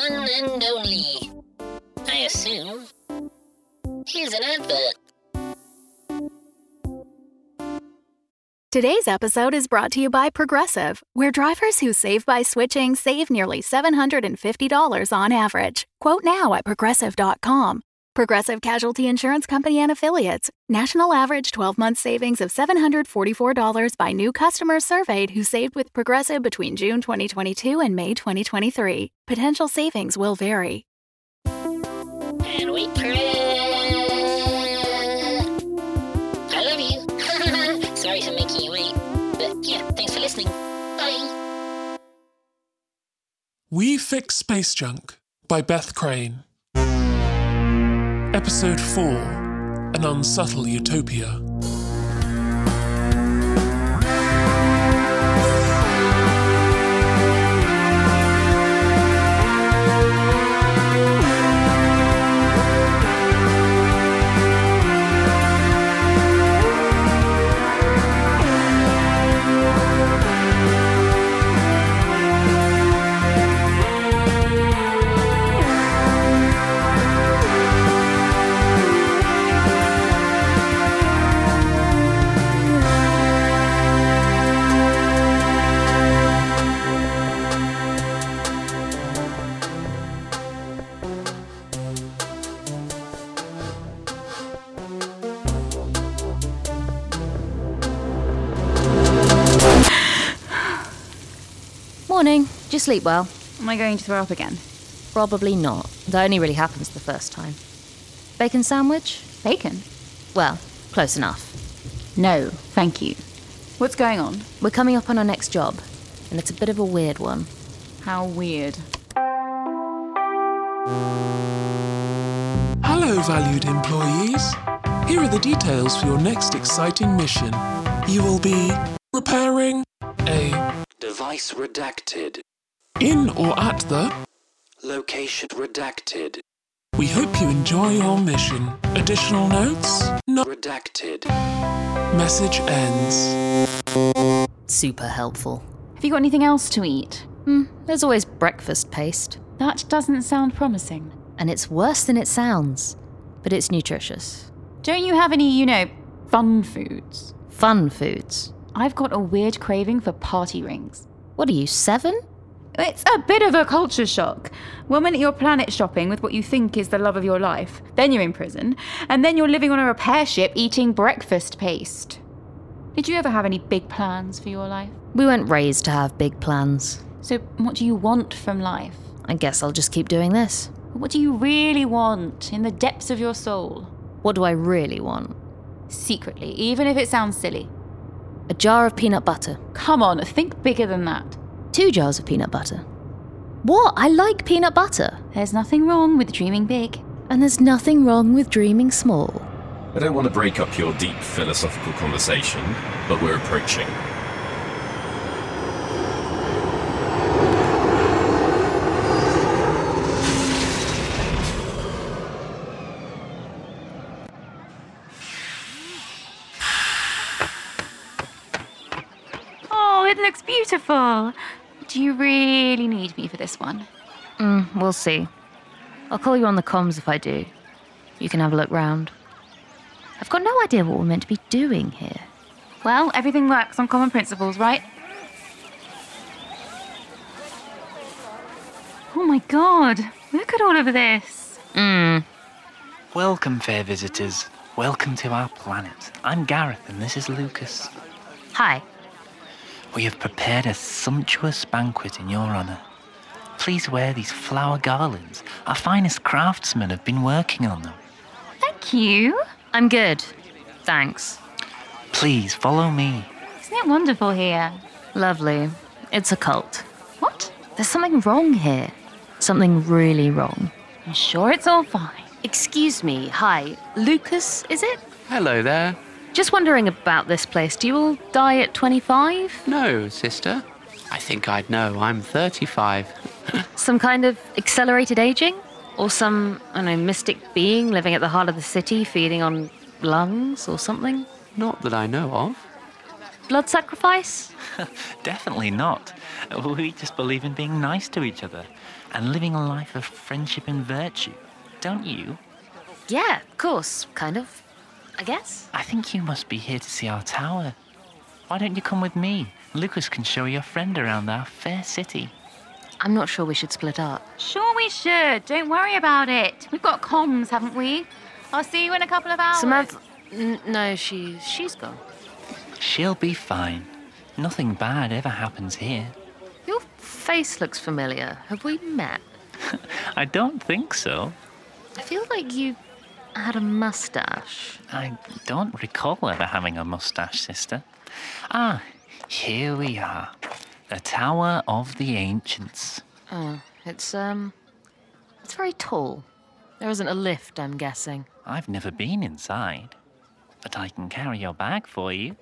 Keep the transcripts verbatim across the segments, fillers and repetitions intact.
one and only. I assume. Here's an advert. Today's episode is brought to you by Progressive, where drivers who save by switching save nearly seven hundred fifty dollars on average. Quote now at progressive dot com. Progressive Casualty Insurance Company and Affiliates. National average twelve-month savings of seven hundred forty-four dollars by new customers surveyed who saved with Progressive between June twenty twenty-two and May twenty twenty-three. Potential savings will vary. And wait for it. I love you. Sorry for making you wait. But yeah, thanks for listening. Bye. We Fix Space Junk by Beth Crane. Episode four, An Unsubtle Utopia. Morning. Did you sleep well? Am I going to throw up again? Probably not. That only really happens the first time. Bacon sandwich? Bacon? Well, close enough. No, thank you. What's going on? We're coming up on our next job, and it's a bit of a weird one. How weird. Hello, valued employees. Here are the details for your next exciting mission. You will be repairing a device redacted. in or at the Location redacted. We hope you enjoy your mission. Additional notes? No. Redacted. Message ends. Super helpful. Have you got anything else to eat? Hmm, there's always breakfast paste. That doesn't sound promising. And it's worse than it sounds. But it's nutritious. Don't you have any, you know, fun foods? Fun foods. I've got a weird craving for party rings. What are you, seven? It's a bit of a culture shock. One minute you're planet shopping with what you think is the love of your life, then you're in prison, and then you're living on a repair ship eating breakfast paste. Did you ever have any big plans for your life? We weren't raised to have big plans. So what do you want from life? I guess I'll just keep doing this. What do you really want in the depths of your soul? What do I really want? Secretly, even if it sounds silly. A jar of peanut butter. Come on, think bigger than that. Two jars of peanut butter. What? I like peanut butter. There's nothing wrong with dreaming big. And there's nothing wrong with dreaming small. I don't want to break up your deep philosophical conversation, but we're approaching. Oh, it looks beautiful. Do you really need me for this one? Mm, we'll see. I'll call you on the comms if I do. You can have a look round. I've got no idea what we're meant to be doing here. Well, everything works on common principles, right? Oh my god, look at all of this. Mm. Welcome, fair visitors. Welcome to our planet. I'm Gareth, and this is Lucas. Hi. We have prepared a sumptuous banquet in your honour. Please wear these flower garlands. Our finest craftsmen have been working on them. Thank you. I'm good. Thanks. Please, follow me. Isn't it wonderful here? Lovely. It's a cult. What? There's something wrong here. Something really wrong. I'm sure it's all fine. Excuse me. Hi. Lucas, is it? Hello there. Just wondering about this place. Do you all die at twenty-five? No, sister. I think I'd know. I'm thirty-five. Some kind of accelerated aging? Or some, I don't know, mystic being living at the heart of the city feeding on lungs or something? Not that I know of. Blood sacrifice? Definitely not. We just believe in being nice to each other. and living a life of friendship and virtue, don't you? Yeah, of course, kind of, I guess. I think you must be here to see our tower. Why don't you come with me? Lucas can show your friend around our fair city. I'm not sure we should split up. Sure we should. Don't worry about it. We've got comms, haven't we? I'll see you in a couple of hours. Samantha... N- no, she, she's gone. She'll be fine. Nothing bad ever happens here. Your face looks familiar. Have we met? I don't think so. I feel like you had a mustache. I don't recall ever having a mustache, sister. Ah, here we are. The Tower of the Ancients. Oh, it's, um... it's very tall. There isn't a lift, I'm guessing. I've never been inside, but I can carry your bag for you.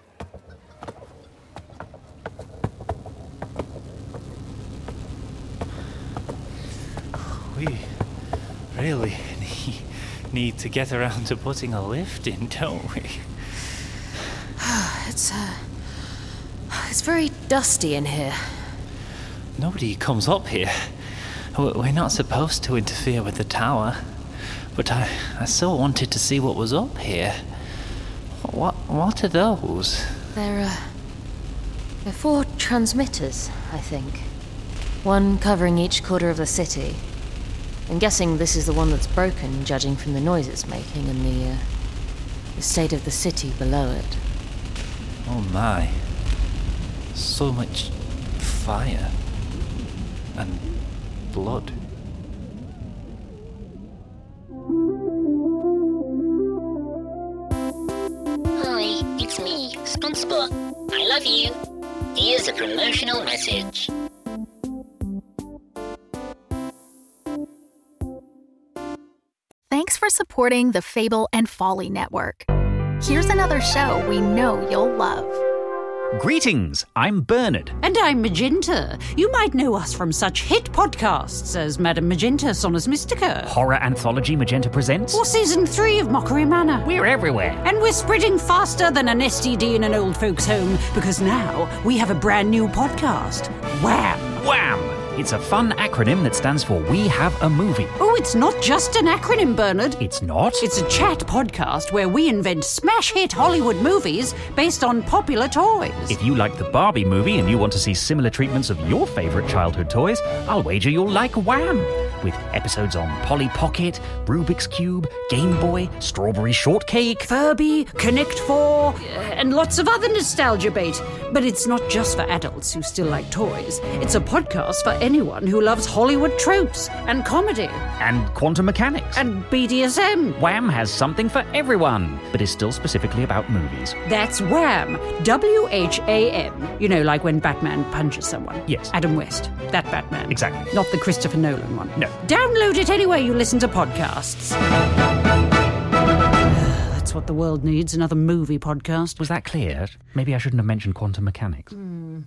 We really need, need to get around to putting a lift in, don't we? It's, uh... it's very dusty in here. Nobody comes up here. We're not supposed to interfere with the tower, but I, I so wanted to see what was up here. What, what are those? They're, uh... they're four transmitters, I think. One covering each quarter of the city. I'm guessing this is the one that's broken, judging from the noise it's making and the, uh, the state of the city below it. Oh my. So much fire. And blood. Hi, it's me, SpongeBob. I love you. Here's a promotional message. Thanks for supporting the Fable and Folly Network. Here's another show we know you'll love. Greetings, I'm Bernard. And I'm Magenta. You might know us from such hit podcasts as Madame Magenta, Sonus Mystica. Horror anthology Magenta Presents. Or Season three of Mockery Manor. We're everywhere. And we're spreading faster than an S T D in an old folks' home, because now we have a brand new podcast. Wham! Wham! It's a fun acronym that stands for We Have a Movie. Oh, it's not just an acronym, Bernard. It's not? It's a chat podcast where we invent smash hit Hollywood movies based on popular toys. If you like the Barbie movie and you want to see similar treatments of your favourite childhood toys, I'll wager you'll like Wham! With episodes on Polly Pocket, Rubik's Cube, Game Boy, Strawberry Shortcake, Furby, Connect Four, and lots of other nostalgia bait. But it's not just for adults who still like toys. It's a podcast for anyone who loves Hollywood tropes and comedy. And quantum mechanics. And B D S M. Wham has something for everyone, but is still specifically about movies. That's Wham! W H A M. You know, like when Batman punches someone. Yes. Adam West. That Batman. Exactly. Not the Christopher Nolan one. No. Download it anywhere you listen to podcasts. That's what the world needs, another movie podcast. Was that clear? Maybe I shouldn't have mentioned quantum mechanics. Mm.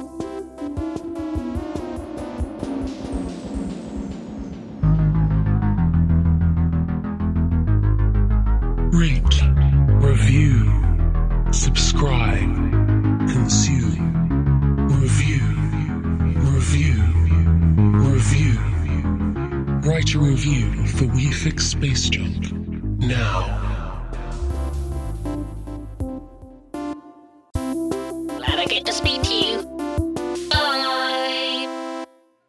Rate, review, subscribe, consume, review, review, review. Write a review for We Fix Space Junk now. Glad I get to speak to you. Bye.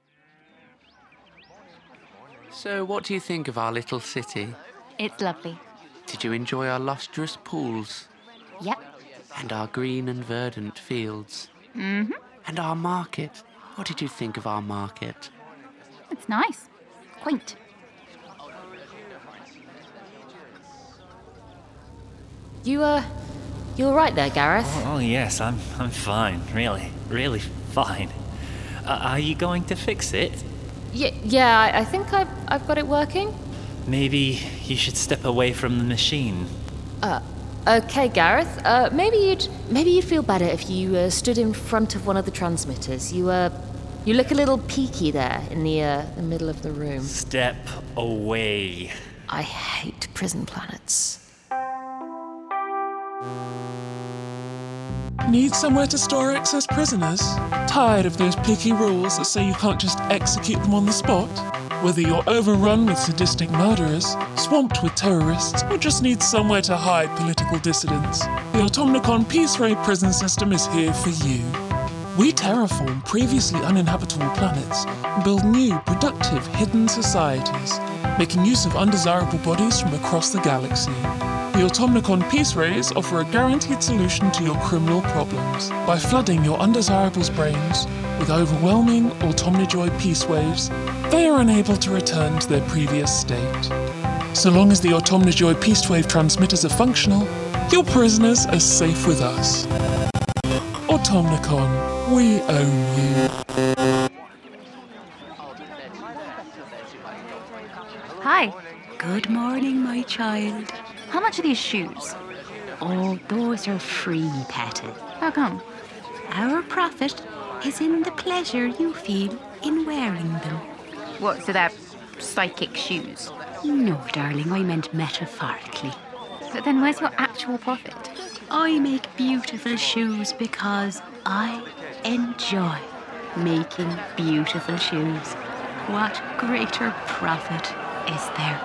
So, what do you think of our little city? It's lovely. Did you enjoy our lustrous pools? Yep. And our green and verdant fields? Mm-hmm. And our market? What did you think of our market? It's nice. Quaint. You, uh... you all right there, Gareth? Oh, oh yes, I'm I'm fine. Really, really fine. Uh, are you going to fix it? Y- yeah, I, I think I've, I've got it working. Maybe you should step away from the machine. Uh, okay, Gareth. Uh, maybe you'd maybe you'd feel better if you uh, stood in front of one of the transmitters. You uh, you look a little peaky there in the uh, the middle of the room. Step away. I hate prison planets. Need somewhere to store excess prisoners? Tired of those picky rules that say you can't just execute them on the spot? Whether you're overrun with sadistic murderers, swamped with terrorists, or just need somewhere to hide political dissidents, the Automnicon Peace Ray prison system is here for you. We terraform previously uninhabitable planets and build new, productive, hidden societies, making use of undesirable bodies from across the galaxy. The Automnicon Peace Rays offer a guaranteed solution to your criminal problems by flooding your undesirables' brains with overwhelming Automnijoy peace waves. They are unable to return to their previous state. So long as the Automnijoy peace wave transmitters are functional, your prisoners are safe with us. Automnicon, we own you. Hi. Good morning, my child. How much are these shoes? Oh, those are free, Patty. How come? Our profit is in the pleasure you feel in wearing them. What, so they're psychic shoes? No, darling, I meant metaphorically. But then where's your actual profit? I make beautiful shoes because I enjoy making beautiful shoes. What greater profit is there?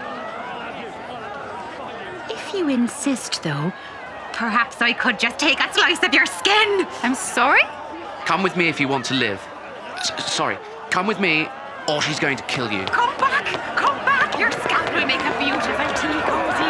If you insist, though, perhaps I could just take a slice of your skin. I'm sorry? Come with me if you want to live. S- sorry, come with me, or she's going to kill you. Come back! Come back! Your scalp will make a beautiful tea cozy.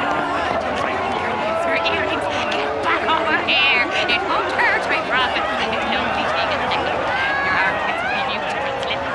Your earrings. Get back over here. It won't hurt my profit. It's only take a second. Your armpits will be beautiful slippers.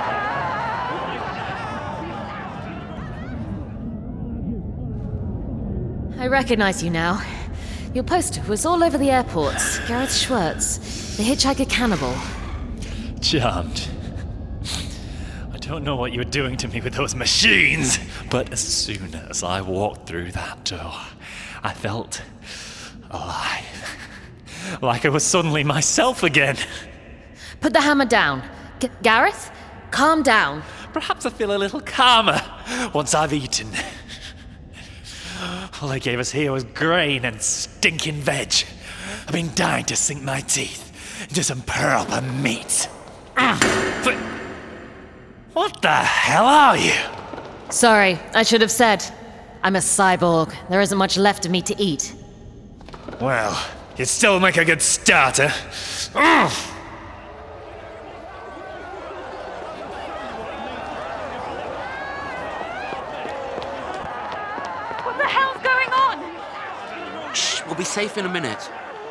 I recognize you now. Your poster was all over the airports. Gareth Schwartz, the hitchhiker cannibal. Charmed. I don't know what you were doing to me with those machines, but as soon as I walked through that door, I felt alive. Like I was suddenly myself again. Put the hammer down. G- Gareth, calm down. Perhaps I feel a little calmer once I've eaten. All they gave us here was grain and stinking veg. I've been dying to sink my teeth into some proper meat. But what the hell are you? Sorry, I should have said. I'm a cyborg. There isn't much left of me to eat. Well, you'd still make a good starter. Ugh. What the hell's going on? Shh, we'll be safe in a minute.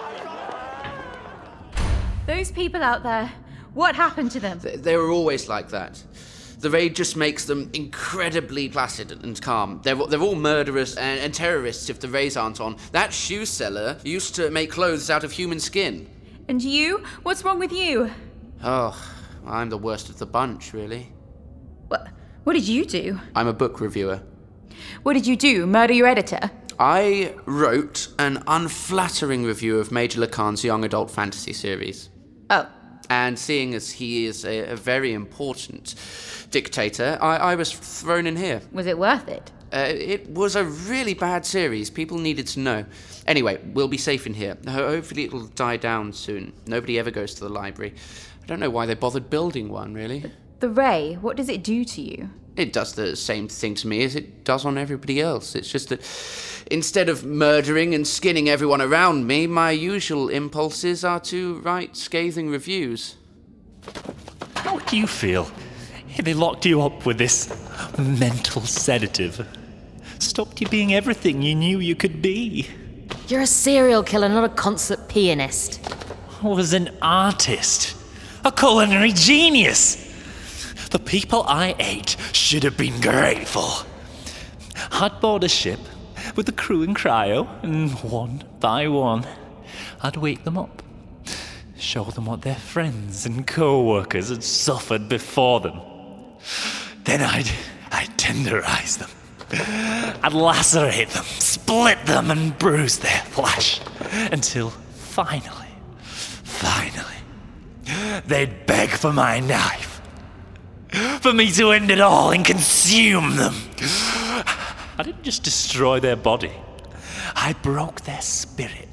Those people out there, what happened to them? They, they were always like that. The raid just makes them incredibly placid and calm. They're, they're all murderers and, and terrorists if the rays aren't on. That shoe seller used to make clothes out of human skin. And you? What's wrong with you? Oh, I'm the worst of the bunch, really. What, what did you do? I'm a book reviewer. What did you do? Murder your editor? I wrote an unflattering review of Major Lacan's young adult fantasy series. Oh. And seeing as he is a, a very important dictator, I, I was thrown in here. Was it worth it? Uh, it was a really bad series. People needed to know. Anyway, we'll be safe in here. Ho- Hopefully it'll die down soon. Nobody ever goes to the library. I don't know why they bothered building one, really. The ray, what does it do to you? It does the same thing to me as it does on everybody else. It's just that instead of murdering and skinning everyone around me, my usual impulses are to write scathing reviews. How would you feel if they locked you up with this mental sedative? Stopped you being everything you knew you could be? You're a serial killer, not a concert pianist. I was an artist. A culinary genius. The people I ate should have been grateful. I'd board a ship with the crew in cryo, and one by one, I'd wake them up, show them what their friends and co-workers had suffered before them. Then I'd, I'd tenderize them. I'd lacerate them, split them, and bruise their flesh, until finally, finally, they'd beg for my knife. For me to end it all and consume them. I didn't just destroy their body. I broke their spirit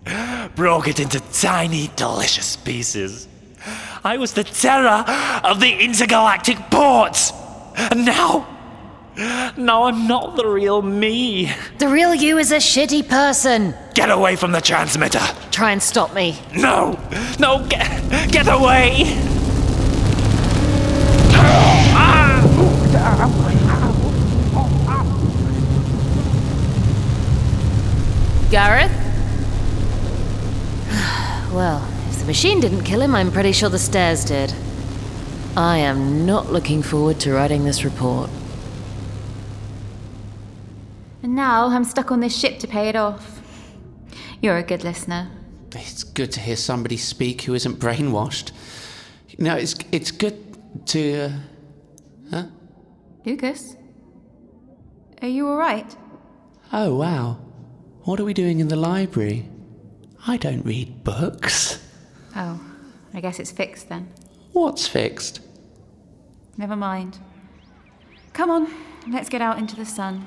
broke it into tiny, delicious pieces. I was the terror of the intergalactic ports. And now, now I'm not the real me. The real you is a shitty person. Get away from the transmitter. Try and stop me. No, no, get, get away. Gareth? Well, if the machine didn't kill him, I'm pretty sure the stairs did. I am not looking forward to writing this report. And now I'm stuck on this ship to pay it off. You're a good listener. It's good to hear somebody speak who isn't brainwashed. No, it's it's good to... Uh, huh? Lucas? Are you alright? Oh, wow. What are we doing in the library? I don't read books. Oh, I guess it's fixed then. What's fixed? Never mind. Come on, let's get out into the sun.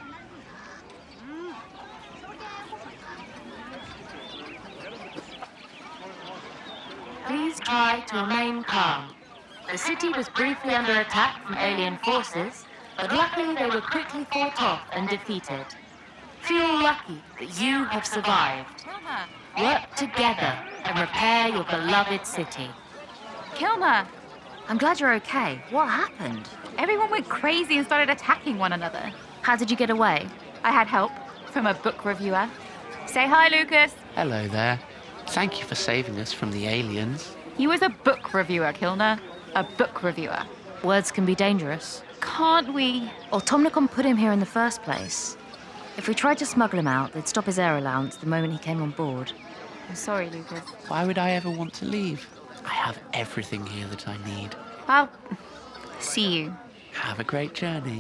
Please try to remain calm. The city was briefly under attack from alien forces, but luckily they were quickly fought off and defeated. Feel lucky that you have survived. Work together and repair your beloved city. Kilmer! I'm glad you're okay. What happened? Everyone went crazy and started attacking one another. How did you get away? I had help from a book reviewer. Say hi, Lucas. Hello there. Thank you for saving us from the aliens. He was a book reviewer, Kilner. A book reviewer. Words can be dangerous. Can't we? Automnicon put him here in the first place. If we tried to smuggle him out, they'd stop his air allowance the moment he came on board. I'm sorry, Lucas. Why would I ever want to leave? I have everything here that I need. I'll see you. Have a great journey.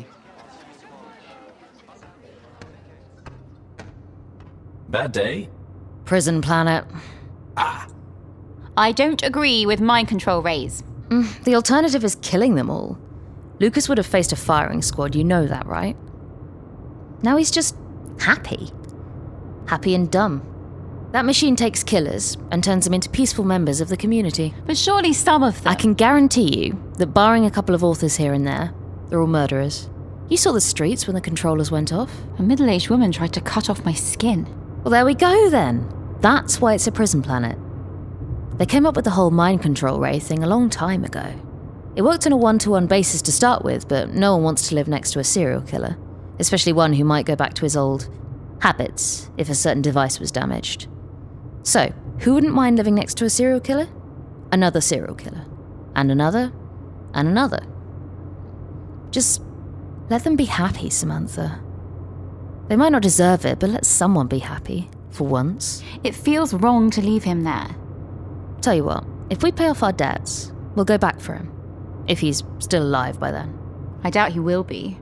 Bad day? Prison planet. Ah. I don't agree with mind control rays. Mm, the alternative is killing them all. Lucas would have faced a firing squad, you know that, right? Now he's just happy. Happy and dumb. That machine takes killers and turns them into peaceful members of the community. But surely some of them... I can guarantee you that barring a couple of authors here and there, they're all murderers. You saw the streets when the controllers went off. A middle-aged woman tried to cut off my skin. Well, there we go then. That's why it's a prison planet. They came up with the whole mind control ray thing a long time ago. It worked on a one-to-one basis to start with, but no one wants to live next to a serial killer, especially one who might go back to his old habits if a certain device was damaged. So, who wouldn't mind living next to a serial killer? Another serial killer. And another. And another. Just let them be happy, Samantha. They might not deserve it, but let someone be happy, for once. It feels wrong to leave him there. Tell you what, if we pay off our debts, we'll go back for him. If he's still alive by then. I doubt he will be.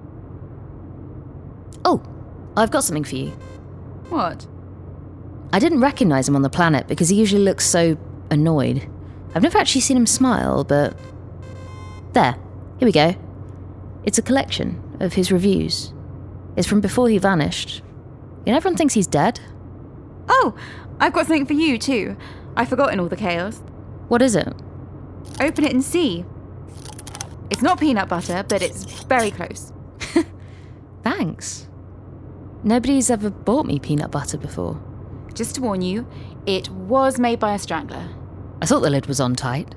Oh, I've got something for you. What? I didn't recognise him on the planet because he usually looks so annoyed. I've never actually seen him smile, but... There, here we go. It's a collection of his reviews. It's from before he vanished. You know, everyone thinks he's dead. Oh, I've got something for you too. I've forgotten all the chaos. What is it? Open it and see. It's not peanut butter, but it's very close. Thanks. Nobody's ever bought me peanut butter before. Just to warn you, it was made by a strangler. I thought the lid was on tight.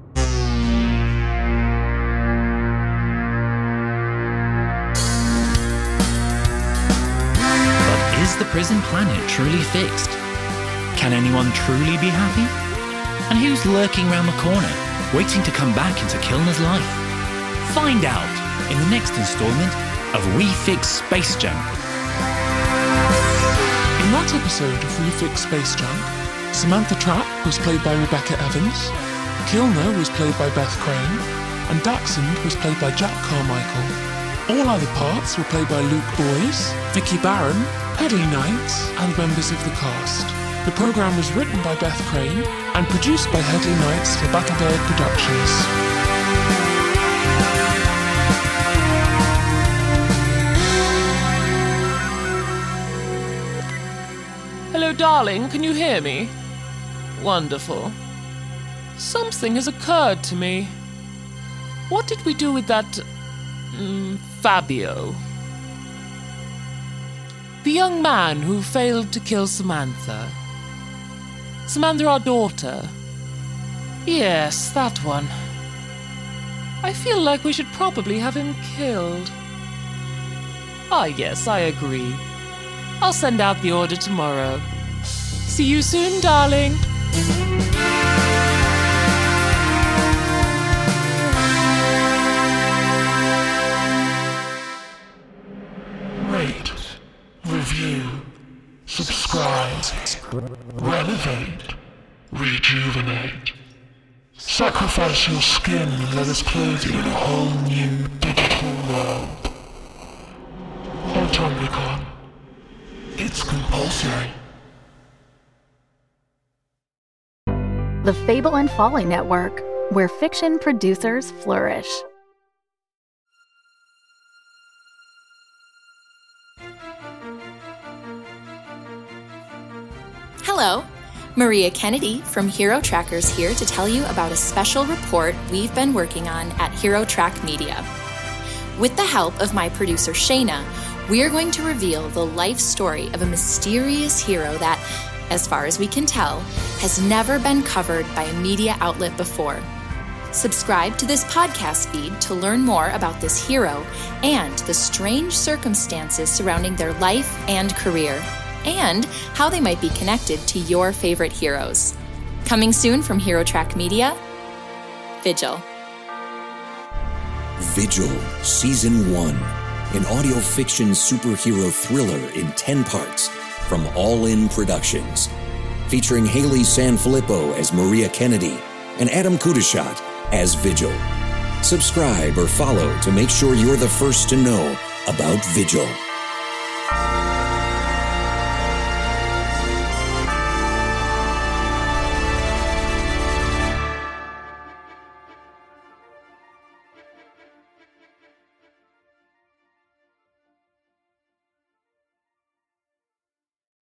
But is the prison planet truly fixed? Can anyone truly be happy? And who's lurking round the corner, waiting to come back into Kilner's life? Find out in the next instalment of We Fix Space Jam. In that episode of We Fix Space Jam, Samantha Trapp was played by Rebecca Evans, Kilner was played by Beth Crane, and Dachshund was played by Jack Carmichael. All other parts were played by Luke Boyes, Vicky Barron, Headley Knights, and members of the cast. The programme was written by Beth Crane and produced by Headley Knights for Battlebird Productions. Hello, darling, can you hear me? Wonderful. Something has occurred to me. What did we do with that... Mm, Fabio? The young man who failed to kill Samantha. Samantha, our daughter. Yes, that one. I feel like we should probably have him killed. Ah, yes, I agree. I'll send out the order tomorrow. See you soon, darling. Rate, review, subscribe, renovate, rejuvenate. Sacrifice your skin and let us clothe you in a whole new digital world. Automnicon. It's compulsory. The Fable and Folly Network, where fiction producers flourish. Hello, Maria Kennedy from Hero Trackers here to tell you about a special report we've been working on at Hero Track Media. With the help of my producer Shayna, we're going to reveal the life story of a mysterious hero that, as far as we can tell, has never been covered by a media outlet before. Subscribe to this podcast feed to learn more about this hero and the strange circumstances surrounding their life and career, and how they might be connected to your favorite heroes. Coming soon from Hero Track Media, Vigil. Vigil, Season one, an audio fiction superhero thriller in ten parts from All In Productions, featuring Haley Sanfilippo as Maria Kennedy and Adam Kudashat as Vigil. Subscribe or follow to make sure you're the first to know about Vigil.